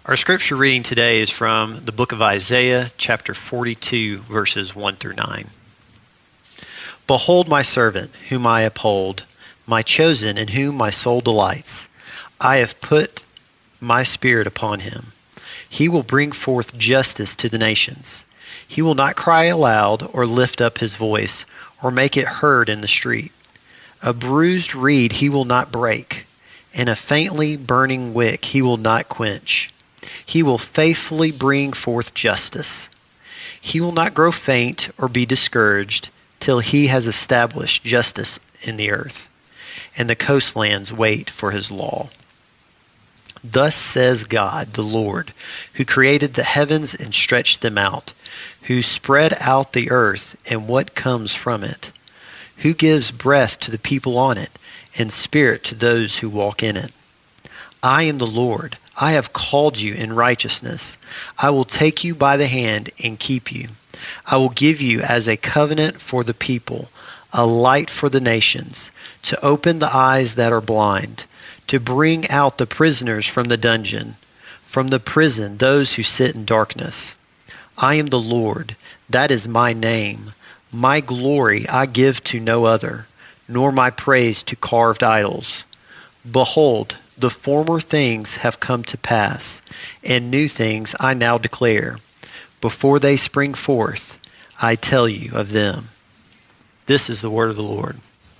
Our scripture reading today is from the book of Isaiah, chapter 42, verses 1 through 9. Behold my servant, whom I uphold, my chosen, in whom my soul delights. I have put my spirit upon him. He will bring forth justice to the nations. He will not cry aloud or lift up his voice or make it heard in the street. A bruised reed he will not break, and a faintly burning wick he will not quench. He will faithfully bring forth justice. He will not grow faint or be discouraged till he has established justice in the earth, and the coastlands wait for his law. Thus says God, the Lord, who created the heavens and stretched them out, who spread out the earth and what comes from it, who gives breath to the people on it and spirit to those who walk in it. I am the Lord. I have called you in righteousness. I will take you by the hand and keep you. I will give you as a covenant for the people, a light for the nations, to open the eyes that are blind, to bring out the prisoners from the dungeon, from the prison those who sit in darkness. I am the Lord, that is my name. My glory I give to no other, nor my praise to carved idols. Behold, the former things have come to pass, and new things I now declare. Before they spring forth, I tell you of them. This is the word of the Lord.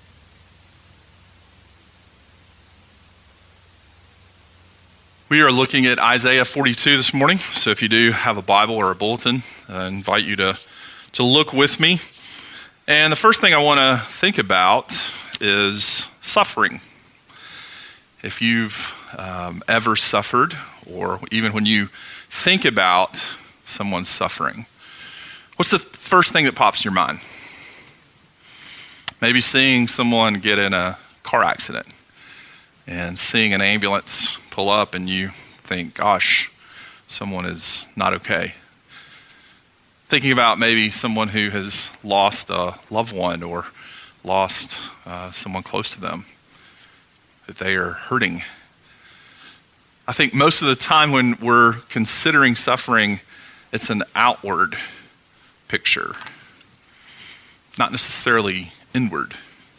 We are looking at Isaiah 42 this morning, so if you do have a Bible or a bulletin, I invite you to look with me. And the first thing I want to think about is suffering. If you've ever suffered, or even when you think about someone suffering, what's the first thing that pops in your mind? Maybe seeing someone get in a car accident and seeing an ambulance pull up and you think, gosh, someone is not okay. Thinking about maybe someone who has lost a loved one or lost someone close to them, that they are hurting. I think most of the time when we're considering suffering, it's an outward picture, not necessarily inward.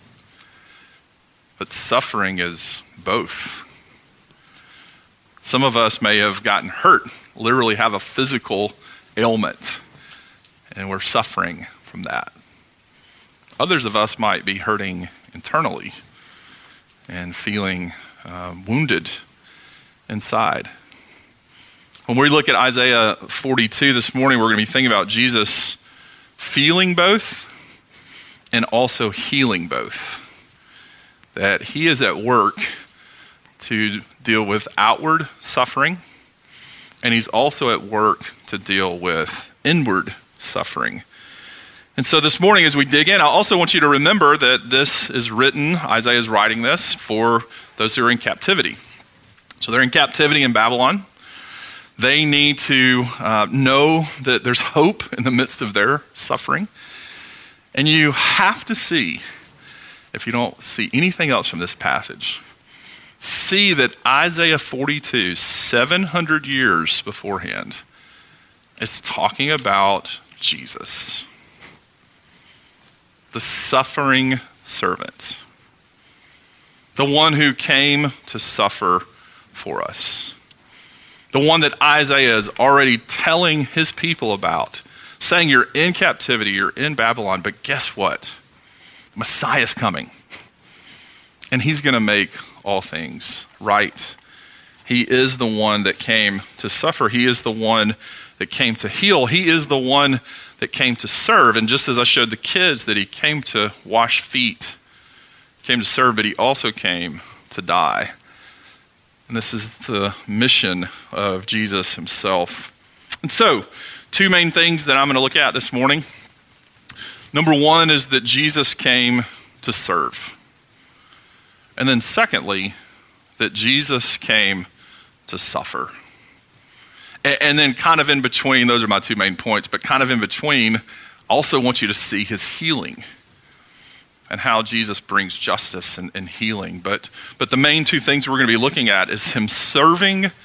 But suffering is both. Some of us may have gotten hurt, literally have a physical ailment, and we're suffering from that. Others of us might be hurting internally and feeling wounded inside. When we look at Isaiah 42 this morning, we're going to be thinking about Jesus feeling both and also healing both. That he is at work to deal with outward suffering, and he's also at work to deal with inward suffering. And so this morning as we dig in, I also want you to remember that this is written, Isaiah is writing this for those who are in captivity. So they're in captivity in Babylon. They need to know that there's hope in the midst of their suffering. And you have to see, if you don't see anything else from this passage, see that Isaiah 42, 700 years beforehand, is talking about Jesus, the suffering servant, the one who came to suffer for us, the one that Isaiah is already telling his people about, saying you're in captivity, you're in Babylon, but guess what? Messiah's coming, and he's going to make all things right. He is the one that came to suffer. He is the one that came to heal. He is the one that came to serve. And just as I showed the kids that he came to wash feet, came to serve, but he also came to die. And this is the mission of Jesus himself. And so, two main things that I'm going to look at this morning. Number one is that Jesus came to serve. And then secondly, that Jesus came to suffer. And then kind of in between, those are my two main points, but kind of in between, I also want you to see his healing and how Jesus brings justice and healing. But the main two things we're going to be looking at is him serving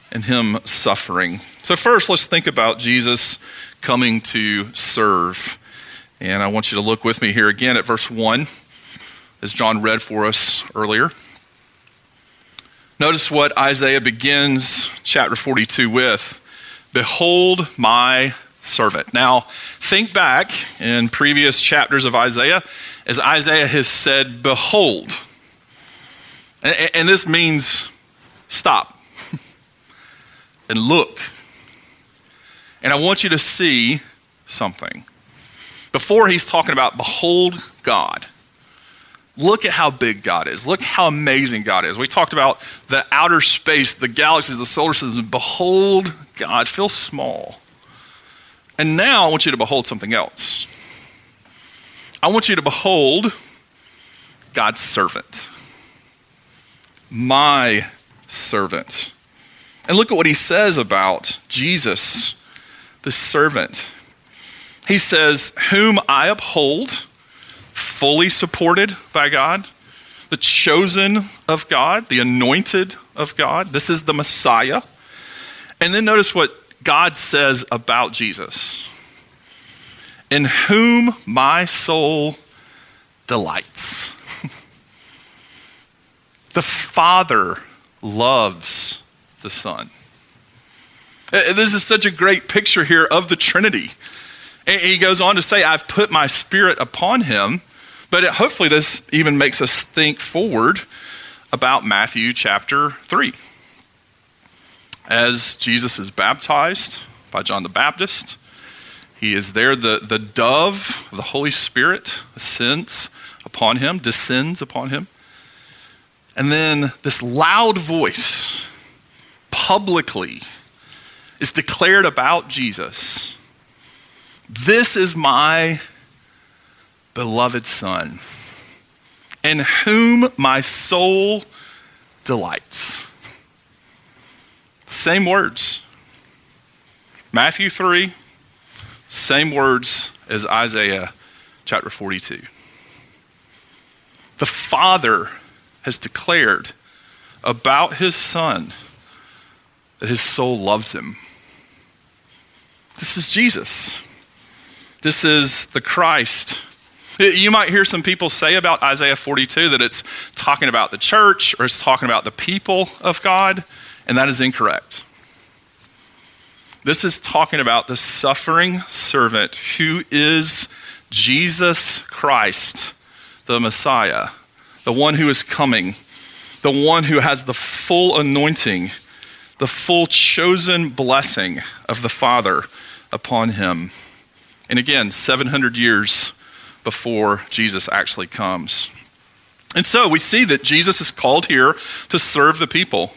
and him suffering. So first, let's think about Jesus coming to serve. And I want you to look with me here again at verse 1, as John read for us earlier. Notice what Isaiah begins chapter 42 with. Behold my servant. Now, think back in previous chapters of Isaiah, as Isaiah has said, behold. And this means stop and look. And I want you to see something. Before he's talking about behold God. Look at how big God is. Look how amazing God is. We talked about the outer space, the galaxies, the solar system. Behold God. Feel small. And now I want you to behold something else. I want you to behold God's servant. My servant. And look at what he says about Jesus, the servant. He says, whom I uphold, fully supported by God, the chosen of God, the anointed of God. This is the Messiah. And then notice what God says about Jesus. In whom my soul delights. The Father loves the Son. This is such a great picture here of the Trinity. And he goes on to say, I've put my spirit upon him. But hopefully this even makes us think forward about Matthew chapter 3. As Jesus is baptized by John the Baptist, he is there, the dove of the Holy Spirit descends upon him. And then this loud voice publicly is declared about Jesus. This is my beloved Son, in whom my soul delights. Same words. Matthew 3, same words as Isaiah chapter 42. The Father has declared about his Son that his soul loves him. This is Jesus. This is the Christ. You might hear some people say about Isaiah 42 that it's talking about the church or it's talking about the people of God, and that is incorrect. This is talking about the suffering servant who is Jesus Christ, the Messiah, the one who is coming, the one who has the full anointing, the full chosen blessing of the Father upon him. And again, 700 years before Jesus actually comes. And so we see that Jesus is called here to serve the people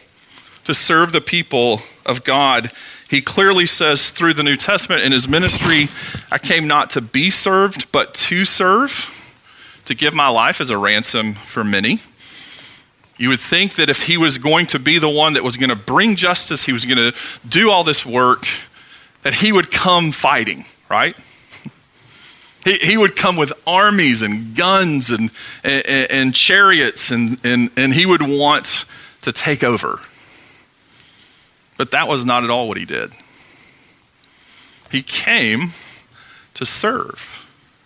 of God. He clearly says through the New Testament in his ministry, I came not to be served, but to serve, to give my life as a ransom for many. You would think that if he was going to be the one that was going to bring justice, he was going to do all this work, that he would come fighting, right? He would come with armies and guns and chariots and he would want to take over. But that was not at all what he did. He came to serve.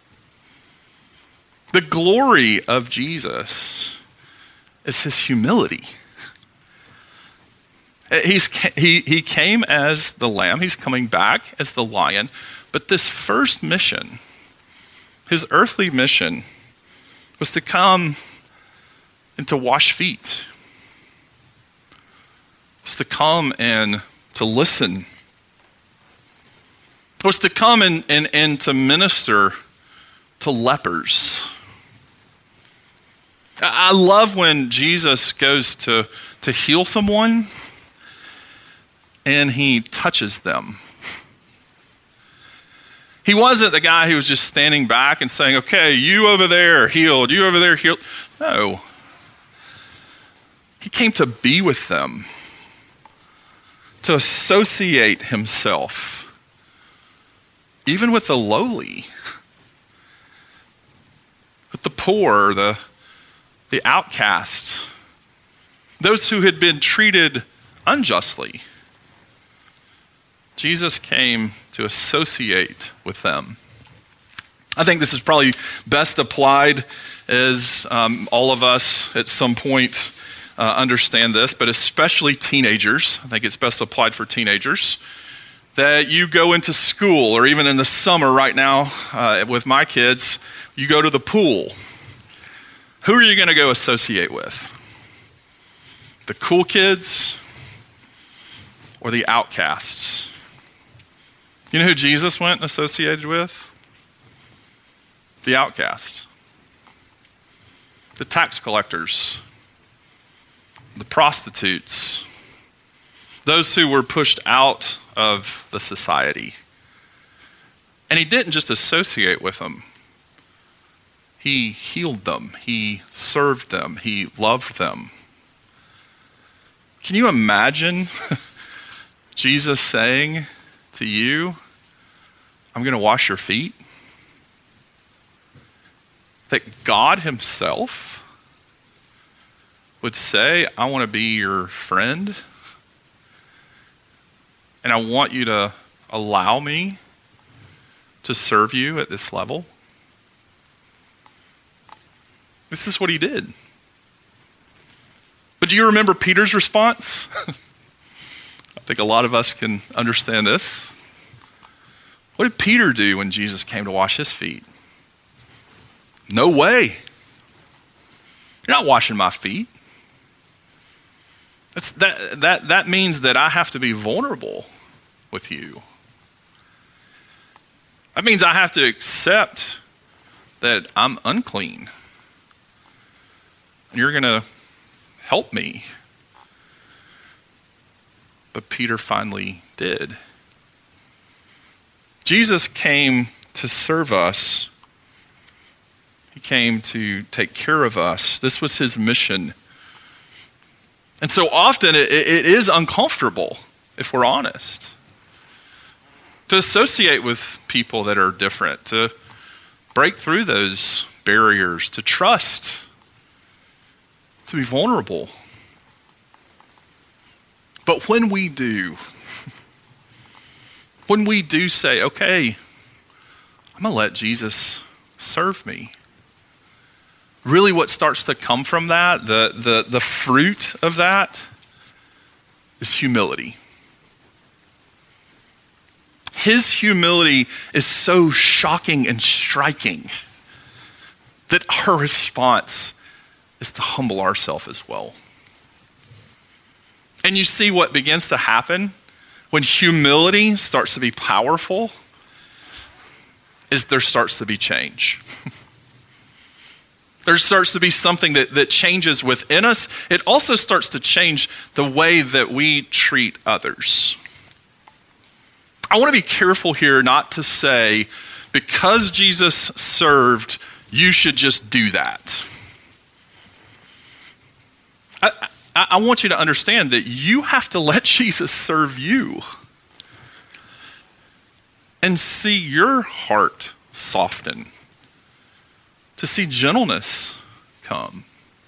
The glory of Jesus is his humility. He came as the lamb. He's coming back as the lion. But this first mission, his earthly mission, was to come and to wash feet. Was to come and to listen. Was to come and to minister to lepers. I love when Jesus goes to heal someone and he touches them. He wasn't the guy who was just standing back and saying, okay, you over there healed, you over there healed. No. He came to be with them, to associate himself, even with the lowly, with the poor, the outcasts, those who had been treated unjustly Jesus came to associate with them. I think this is probably best applied as all of us at some point understand this, but especially teenagers. I think it's best applied for teenagers. That you go into school, or even in the summer right now with my kids, you go to the pool. Who are you going to go associate with? The cool kids or the outcasts? You know who Jesus went and associated with? The outcasts. The tax collectors. The prostitutes. Those who were pushed out of the society. And he didn't just associate with them. He healed them. He served them. He loved them. Can you imagine Jesus saying to you, I'm going to wash your feet? That God himself would say, I want to be your friend, and I want you to allow me to serve you at this level. This is what he did. But do you remember Peter's response? I think a lot of us can understand this. What did Peter do when Jesus came to wash his feet? No way. You're not washing my feet. That means that I have to be vulnerable with you. That means I have to accept that I'm unclean. And you're going to help me. But Peter finally did. Jesus came to serve us. He came to take care of us. This was his mission. And so often it is uncomfortable, if we're honest, to associate with people that are different, to break through those barriers, to trust, to be vulnerable. But when we do say, okay, I'm going to let Jesus serve me, really what starts to come from that, the fruit of that, is humility. His humility is so shocking and striking that our response is to humble ourselves as well. And you see what begins to happen when humility starts to be powerful is there starts to be change. There starts to be something that changes within us. It also starts to change the way that we treat others. I want to be careful here not to say, because Jesus served, you should just do that. I want you to understand that you have to let Jesus serve you and see your heart soften, to see gentleness come.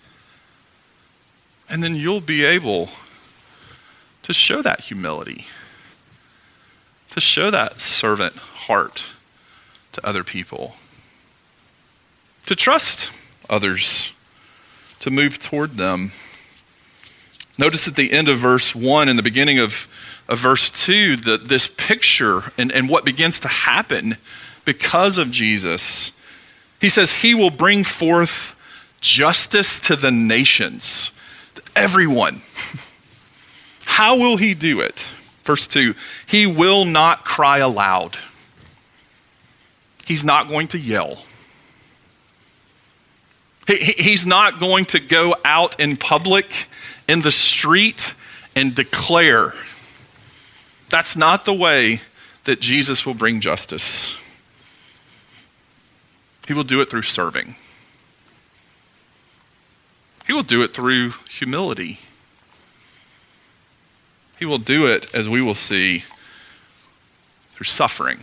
And then you'll be able to show that humility, to show that servant heart to other people, to trust others, to move toward them. Notice at the end of verse 1 and the beginning of verse 2, this picture and what begins to happen because of Jesus. He says, he will bring forth justice to the nations, to everyone. How will he do it? Verse 2, he will not cry aloud. He's not going to yell. He's not going to go out in public, in the street, and declare. That's not the way that Jesus will bring justice. He will do it through serving. He will do it through humility. He will do it, as we will see, through suffering.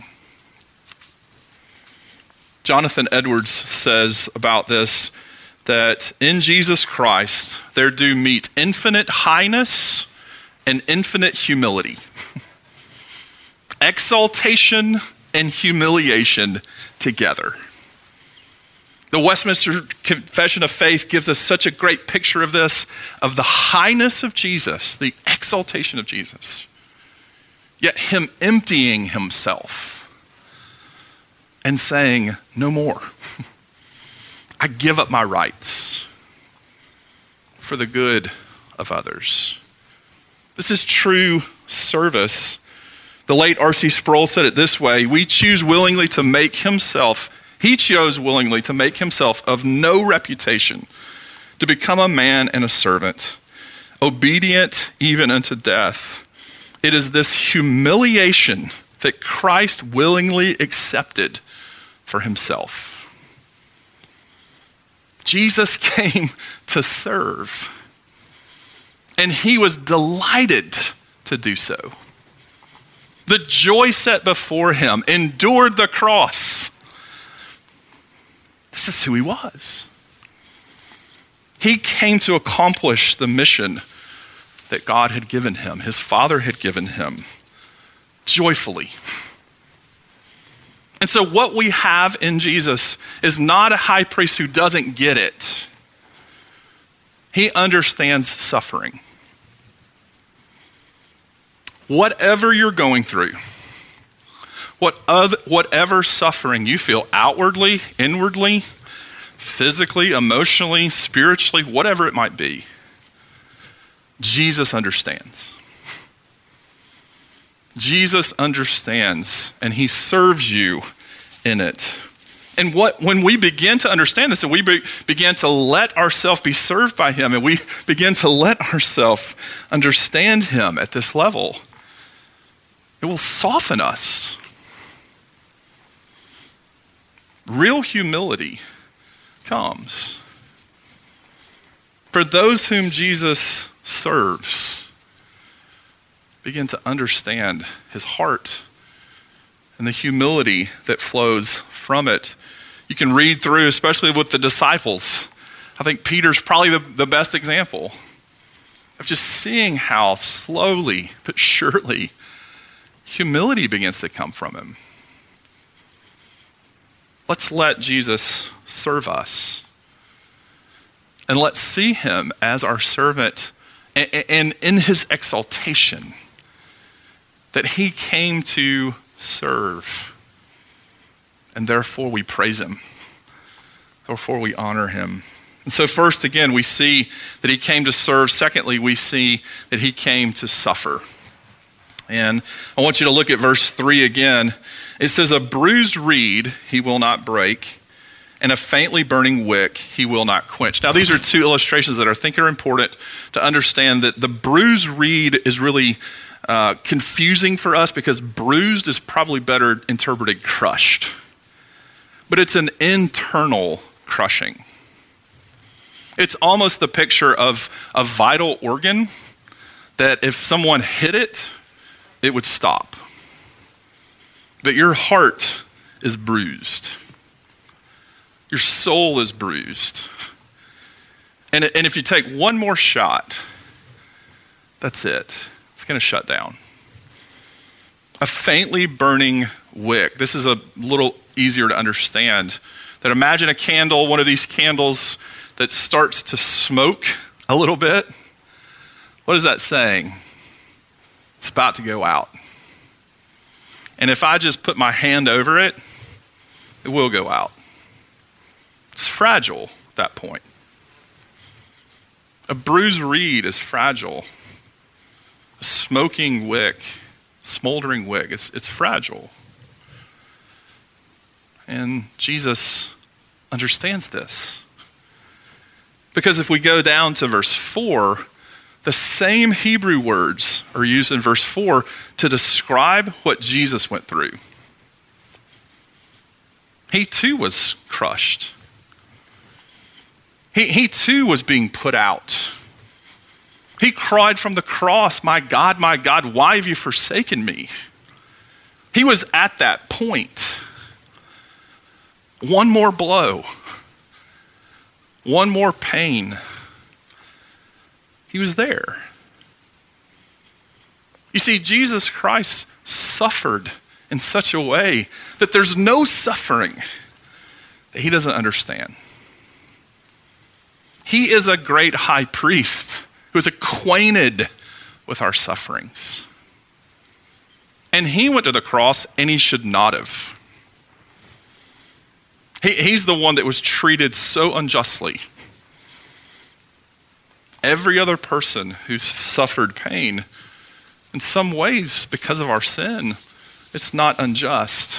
Jonathan Edwards says about this that in Jesus Christ there do meet infinite highness and infinite humility. exaltation and humiliation together. The Westminster Confession of Faith gives us such a great picture of this, of the highness of Jesus, the exaltation of Jesus, yet him emptying himself and saying, no more. I give up my rights for the good of others. This is true service. The late R.C. Sproul said it this way: he chose willingly to make himself of no reputation, to become a man and a servant, obedient even unto death. It is this humiliation that Christ willingly accepted for himself. Jesus came to serve, and he was delighted to do so. The joy set before him endured the cross. This is who he was. He came to accomplish the mission that God had given him, his Father had given him, joyfully. And so what we have in Jesus is not a high priest who doesn't get it. He understands suffering. Whatever you're going through, whatever suffering you feel outwardly, inwardly, physically, emotionally, spiritually, whatever it might be, Jesus understands. Jesus understands, and he serves you in it. And when we begin to understand this, and we begin to let ourselves be served by him, and we begin to let ourselves understand him at this level, it will soften us. Real humility comes. For those whom Jesus serves, begin to understand his heart and the humility that flows from it. You can read through, especially with the disciples. I think Peter's probably the best example of just seeing how slowly but surely humility begins to come from him. Let's let Jesus serve us. And let's see him as our servant, and in his exaltation, that he came to serve. And therefore we praise him. Therefore we honor him. And so first, again, we see that he came to serve. Secondly, we see that he came to suffer. And I want you to look at verse 3 again. It says, a bruised reed he will not break, and a faintly burning wick he will not quench. Now, these are two illustrations that I think are important to understand, that the bruised reed is really confusing for us, because bruised is probably better interpreted crushed. But it's an internal crushing. It's almost the picture of a vital organ that if someone hit it, it would stop. That your heart is bruised. Your soul is bruised. And if you take one more shot, that's it. It's going to shut down. A faintly burning wick. This is a little easier to understand. That imagine a candle, one of these candles that starts to smoke a little bit. What is that saying? It's about to go out. And if I just put my hand over it, it will go out. It's fragile at that point. A bruised reed is fragile. A smoking wick, smoldering wick, it's fragile. And Jesus understands this. Because if we go down to verse 4, the same Hebrew words are used in verse 4 to describe what Jesus went through. He too was crushed. He too was being put out. He cried from the cross, my God, why have you forsaken me? He was at that point. One more blow. One more pain. He was there. You see, Jesus Christ suffered in such a way that there's no suffering that he doesn't understand. He is a great high priest who is acquainted with our sufferings. And he went to the cross, and he should not have. He's the one that was treated so unjustly. Every other person who's suffered pain, in some ways, because of our sin, it's not unjust.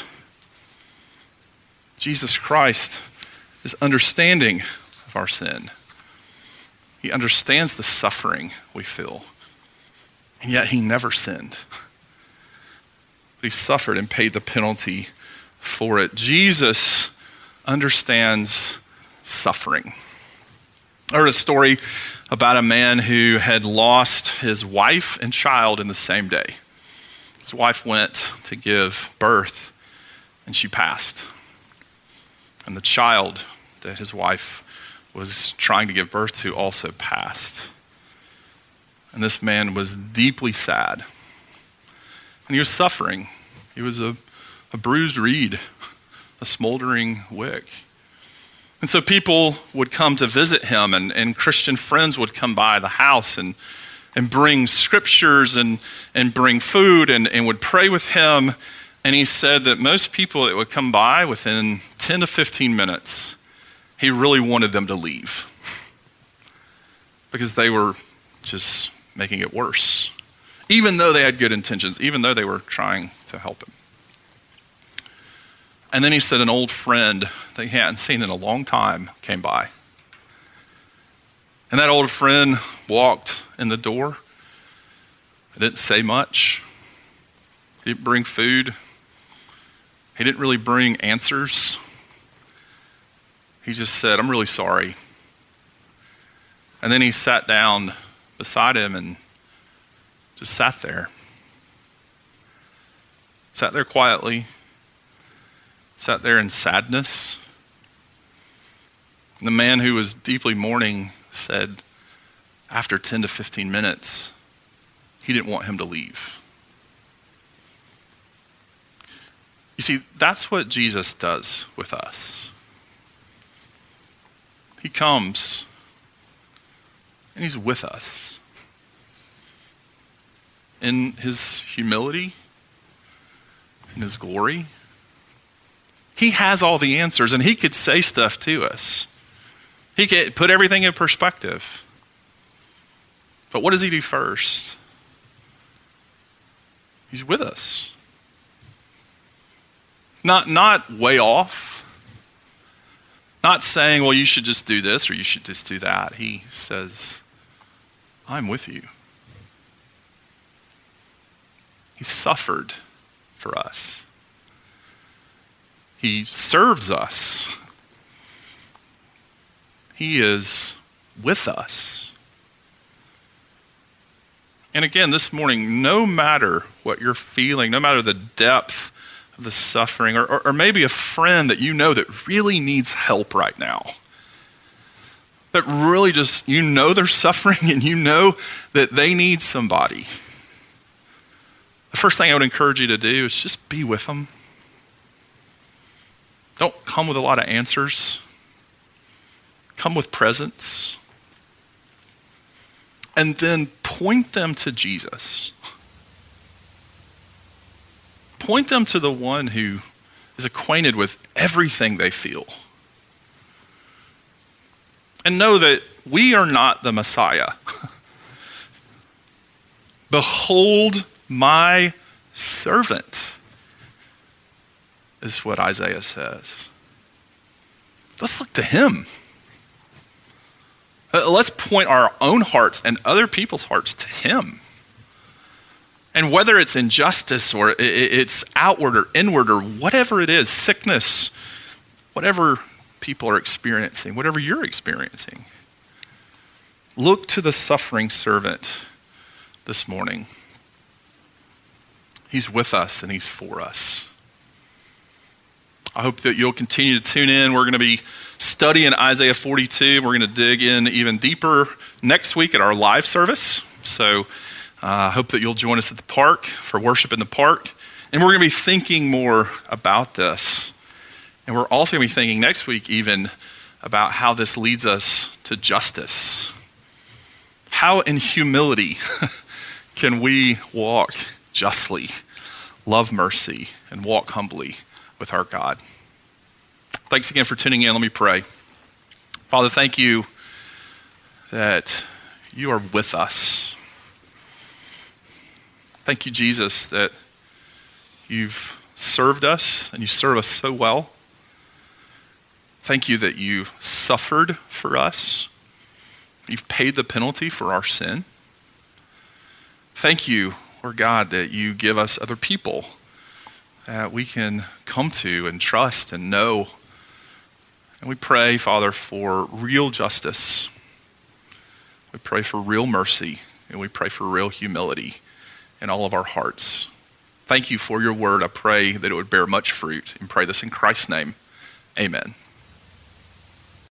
Jesus Christ is understanding of our sin. He understands the suffering we feel. And yet he never sinned. But he suffered and paid the penalty for it. Jesus understands suffering. I heard a story about a man who had lost his wife and child in the same day. His wife went to give birth, and she passed. And the child that his wife was trying to give birth to also passed. And this man was deeply sad. And he was suffering. He was a bruised reed, a smoldering wick. And so people would come to visit him, and Christian friends would come by the house and bring scriptures and bring food and would pray with him. And he said that most people that would come by within 10 to 15 minutes, he really wanted them to leave because they were just making it worse, even though they had good intentions, even though they were trying to help him. And then he said an old friend that he hadn't seen in a long time came by. And that old friend walked in the door. He didn't say much. He didn't bring food. He didn't really bring answers. He just said, "I'm really sorry." And then he sat down beside him and just sat there. Sat there quietly. Sat there in sadness. And the man who was deeply mourning said, after 10 to 15 minutes, he didn't want him to leave. You see, that's what Jesus does with us. He comes and he's with us in his humility, in his glory. He has all the answers, and he could say stuff to us. He could put everything in perspective. But what does he do first? He's with us. Not way off. Not saying, well, you should just do this or you should just do that. He says, I'm with you. He suffered for us. He serves us. He is with us. And again, this morning, no matter what you're feeling, no matter the depth of the suffering, or maybe a friend that you know that really needs help right now, that really just, you know they're suffering and you know that they need somebody. The first thing I would encourage you to do is just be with them. Don't come with a lot of answers. Come with presence. And then point them to Jesus. Point them to the one who is acquainted with everything they feel. And know that we are not the Messiah. Behold my servant, is what Isaiah says. Let's look to him. Let's point our own hearts and other people's hearts to him. And whether it's injustice or it's outward or inward or whatever it is, sickness, whatever people are experiencing, whatever you're experiencing, look to the suffering servant this morning. He's with us and he's for us. I hope that you'll continue to tune in. We're going to be studying Isaiah 42. We're going to dig in even deeper next week at our live service. So I hope that you'll join us at the park for worship in the park. And we're going to be thinking more about this. And we're also going to be thinking next week even about how this leads us to justice. How in humility can we walk justly, love mercy, and walk humbly with our God? Thanks again for tuning in. Let me pray. Father, thank you that you are with us. Thank you, Jesus, that you've served us and you serve us so well. Thank you that you suffered for us. You've paid the penalty for our sin. Thank you, Lord God, that you give us other people that we can come to and trust and know. And we pray, Father, for real justice. We pray for real mercy, and we pray for real humility in all of our hearts. Thank you for your word. I pray that it would bear much fruit, and pray this in Christ's name. Amen.